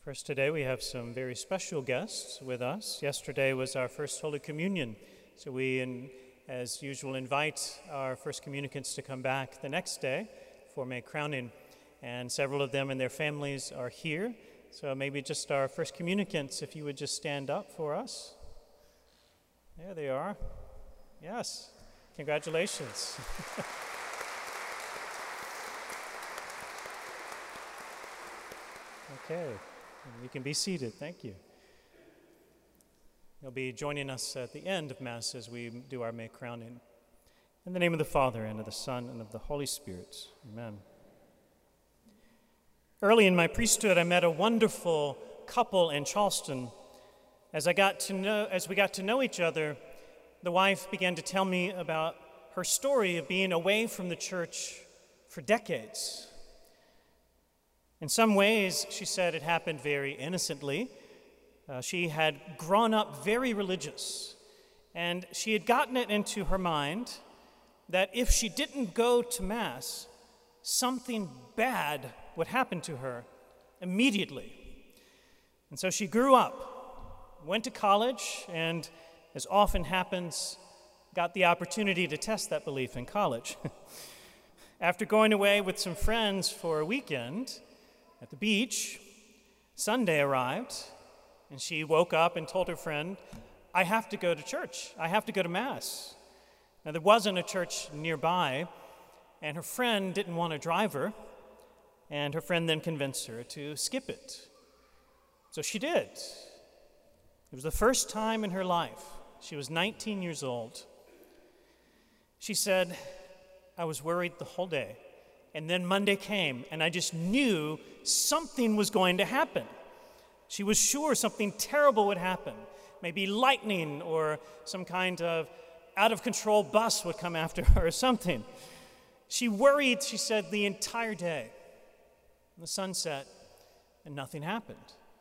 First, today we have some very special guests with us. Yesterday was our first Holy Communion, so we, as usual, invite our first communicants to come back the next day for May crowning, and several of them and their families are here. So maybe just our first communicants, if you would just stand up for us. There they are. Yes, congratulations. Okay. You can be seated. Thank you. You'll be joining us at the end of Mass as we do our May crowning. In the name of the Father, and of the Son, and of the Holy Spirit. Amen. Early in my priesthood, I met a wonderful couple in Charleston. As we got to know each other, the wife began to tell me about her story of being away from the church for decades. In some ways, she said, it happened very innocently. She had grown up very religious, and she had gotten it into her mind that if she didn't go to Mass, something bad would happen to her immediately. And so she grew up, went to college, and as often happens, got the opportunity to test that belief in college. After going away with some friends for a weekend, at the beach, Sunday arrived, and she woke up and told her friend, I have to go to church. I have to go to Mass. Now, there wasn't a church nearby, and her friend didn't want to drive her, and her friend then convinced her to skip it. So she did. It was the first time in her life. She was 19 years old. She said, I was worried the whole day. And then Monday came, and I just knew something was going to happen. She was sure something terrible would happen. Maybe lightning or some kind of out-of-control bus would come after her or something. She worried, she said, the entire day. The sun set, and nothing happened.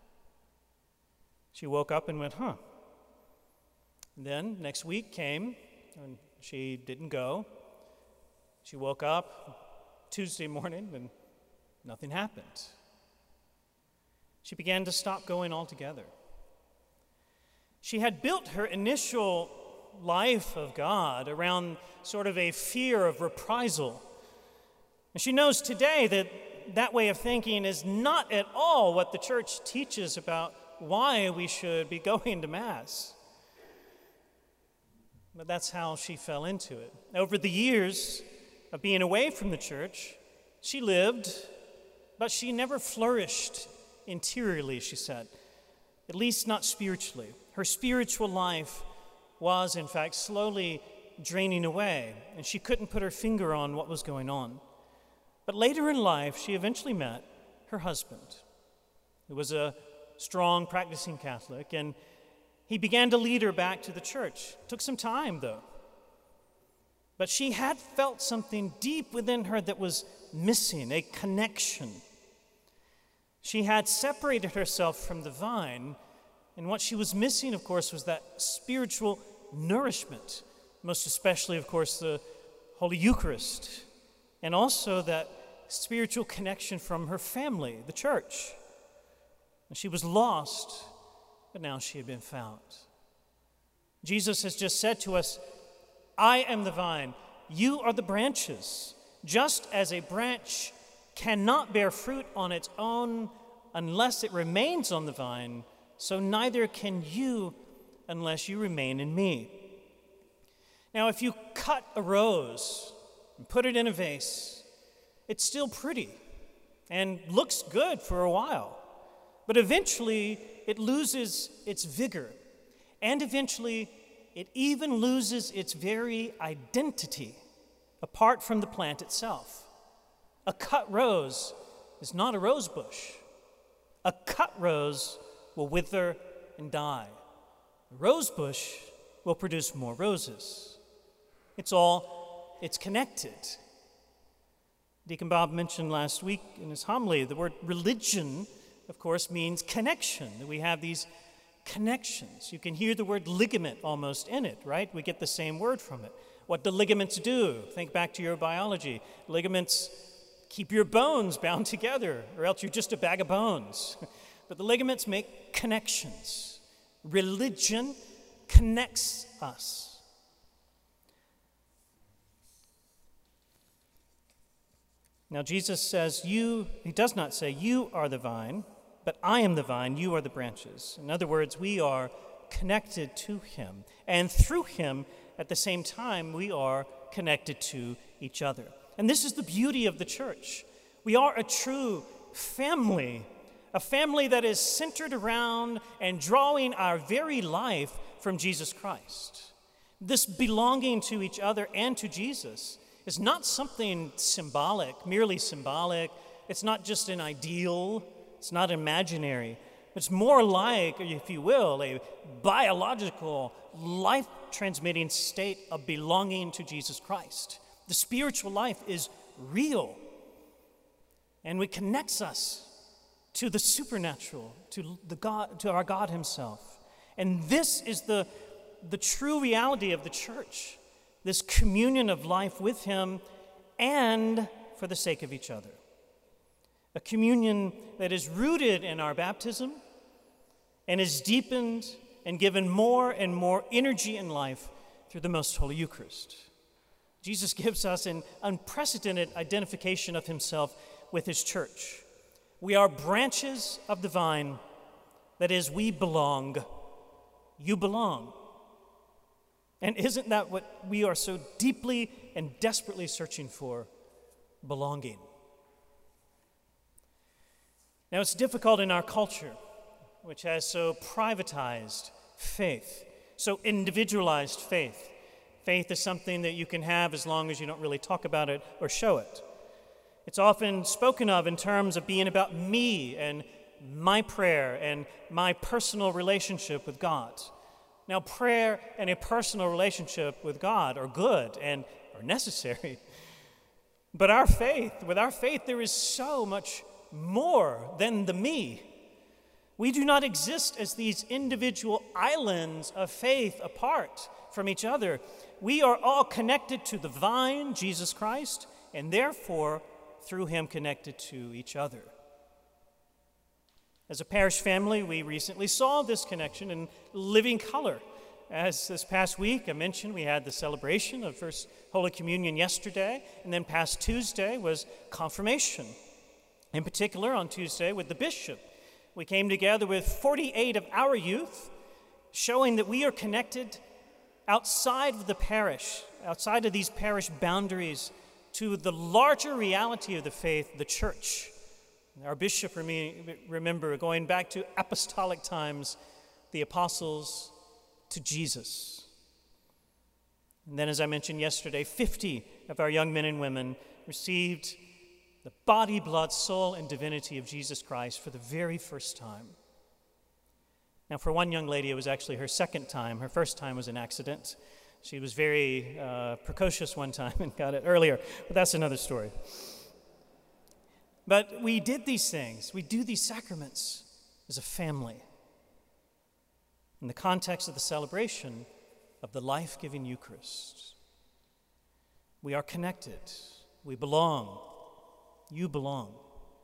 She woke up and went, And then next week came, and she didn't go. She woke up Tuesday morning, and nothing happened. She began to stop going altogether. She had built her initial life of God around sort of a fear of reprisal. And she knows today that that way of thinking is not at all what the church teaches about why we should be going to Mass. But that's how she fell into it. Over the years of being away from the church, she lived, but she never flourished interiorly, she said, at least not spiritually. Her spiritual life was, in fact, slowly draining away, and she couldn't put her finger on what was going on. But later in life, she eventually met her husband, who was a strong, practicing Catholic, and he began to lead her back to the church. It took some time, though. But she had felt something deep within her that was missing, a connection. She had separated herself from the vine, and what she was missing, of course, was that spiritual nourishment, most especially, of course, the Holy Eucharist, and also that spiritual connection from her family, the church. And she was lost, but now she had been found. Jesus has just said to us, I am the vine, you are the branches. Just as a branch cannot bear fruit on its own unless it remains on the vine, so neither can you unless you remain in me. Now, if you cut a rose and put it in a vase, it's still pretty and looks good for a while, but eventually it loses its vigor, and eventually it even loses its very identity apart from the plant itself. A cut rose is not a rose bush. A cut rose will wither and die. A rose bush will produce more roses. It's connected. Deacon Bob mentioned last week in his homily, the word religion, of course, means connection. We have these connections. You can hear the word ligament almost in it, right? We get the same word from it. What do ligaments do? Think back to your biology. Ligaments keep your bones bound together, or else you're just a bag of bones. but the ligaments make connections. Religion connects us. Now, Jesus says, he does not say, you are the vine, but I am the vine, you are the branches. In other words, we are connected to him. And through him, at the same time, we are connected to each other. And this is the beauty of the church. We are a true family, a family that is centered around and drawing our very life from Jesus Christ. This belonging to each other and to Jesus is not something symbolic, merely symbolic. It's not just an ideal. It's not imaginary. It's more like, if you will, a biological, life-transmitting state of belonging to Jesus Christ. The spiritual life is real, and it connects us to the supernatural, to our God himself. And this is the true reality of the church, this communion of life with him and for the sake of each other. A communion that is rooted in our baptism and is deepened and given more and more energy and life through the Most Holy Eucharist. Jesus gives us an unprecedented identification of himself with his church. We are branches of the vine, that is, we belong. You belong. And isn't that what we are so deeply and desperately searching for? Belonging. Now, it's difficult in our culture, which has so privatized faith, so individualized faith. Faith is something that you can have as long as you don't really talk about it or show it. It's often spoken of in terms of being about me and my prayer and my personal relationship with God. Now, prayer and a personal relationship with God are good and are necessary. But with our faith, there is so much more than the me. We do not exist as these individual islands of faith apart from each other. We are all connected to the vine, Jesus Christ, and therefore, through him, connected to each other. As a parish family, we recently saw this connection in living color. As this past week, I mentioned, we had the celebration of First Holy Communion yesterday, and then past Tuesday was confirmation. In particular, on Tuesday with the bishop, we came together with 48 of our youth, showing that we are connected outside of the parish, outside of these parish boundaries, to the larger reality of the faith, the church. Our bishop, remember, going back to apostolic times, the apostles to Jesus. And then, as I mentioned yesterday, 50 of our young men and women received the body, blood, soul, and divinity of Jesus Christ for the very first time. Now, for one young lady, it was actually her second time. Her first time was an accident. She was very precocious one time and got it earlier, but that's another story. But we did these things. We do these sacraments as a family in the context of the celebration of the life-giving Eucharist. We are connected. We belong. You belong.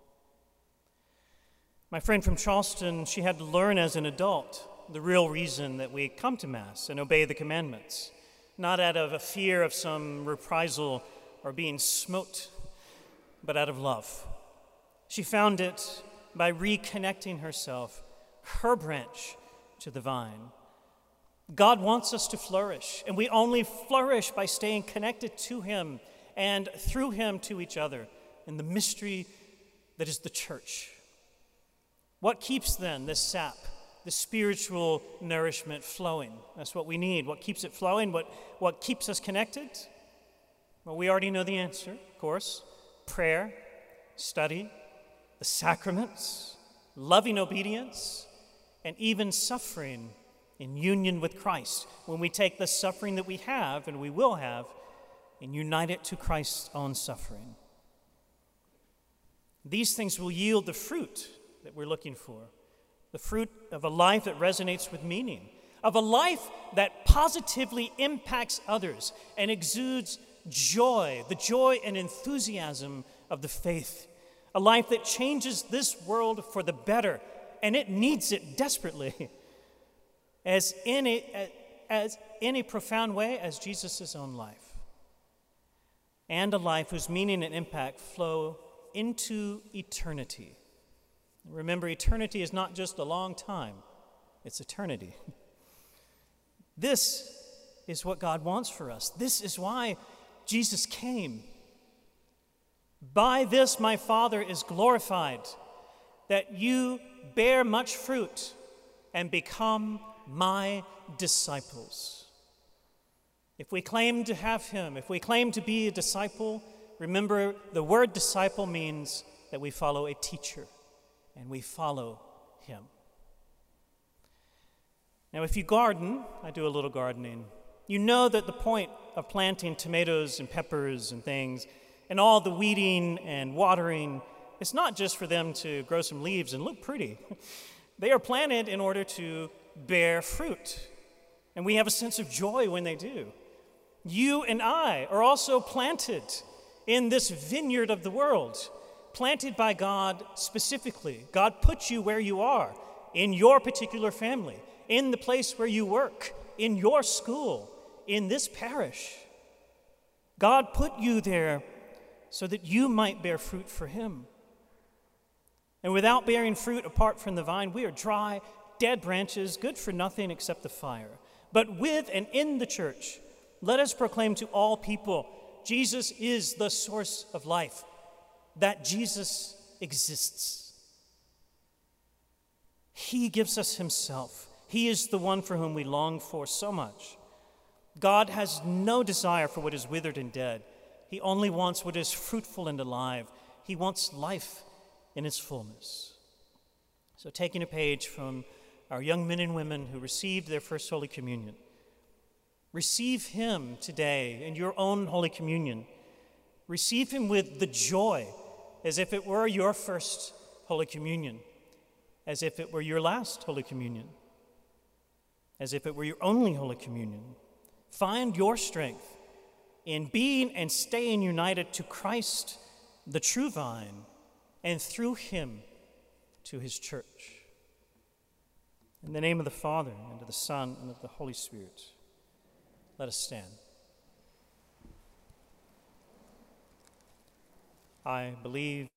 My friend from Charleston, she had to learn as an adult the real reason that we come to Mass and obey the commandments, not out of a fear of some reprisal or being smote, but out of love. She found it by reconnecting herself, her branch, to the vine. God wants us to flourish, and we only flourish by staying connected to him and through him to each other in the mystery that is the church. What keeps then this sap, the spiritual nourishment flowing? That's what we need. What keeps it flowing? What keeps us connected? Well, we already know the answer, of course. Prayer, study, the sacraments, loving obedience, and even suffering in union with Christ. When we take the suffering that we have, and we will have, and unite it to Christ's own suffering. These things will yield the fruit that we're looking for, the fruit of a life that resonates with meaning, of a life that positively impacts others and exudes joy, the joy and enthusiasm of the faith, a life that changes this world for the better and it needs it desperately, as in a profound way as Jesus' own life, and a life whose meaning and impact flow into eternity. Remember, eternity is not just a long time, it's eternity. This is what God wants for us. This is why Jesus came. By this my Father is glorified, that you bear much fruit and become my disciples. If we claim to have him, if we claim to be a disciple, remember the word disciple means that we follow a teacher, and we follow him. Now, if you garden, I do a little gardening, you know that the point of planting tomatoes and peppers and things, and all the weeding and watering, it's not just for them to grow some leaves and look pretty. They are planted in order to bear fruit, and we have a sense of joy when they do. You and I are also planted in this vineyard of the world, planted by God specifically. God put you where you are, in your particular family, in the place where you work, in your school, in this parish. God put you there so that you might bear fruit for him. And without bearing fruit apart from the vine, we are dry, dead branches, good for nothing except the fire. But with and in the church, let us proclaim to all people, Jesus is the source of life, that Jesus exists. He gives us himself. He is the one for whom we long for so much. God has no desire for what is withered and dead. He only wants what is fruitful and alive. He wants life in its fullness. So taking a page from our young men and women who received their first Holy Communion, receive him today in your own Holy Communion. Receive him with the joy as if it were your first Holy Communion, as if it were your last Holy Communion, as if it were your only Holy Communion. Find your strength in being and staying united to Christ, the true vine, and through him to his church. In the name of the Father, and of the Son, and of the Holy Spirit, let us stand. I believe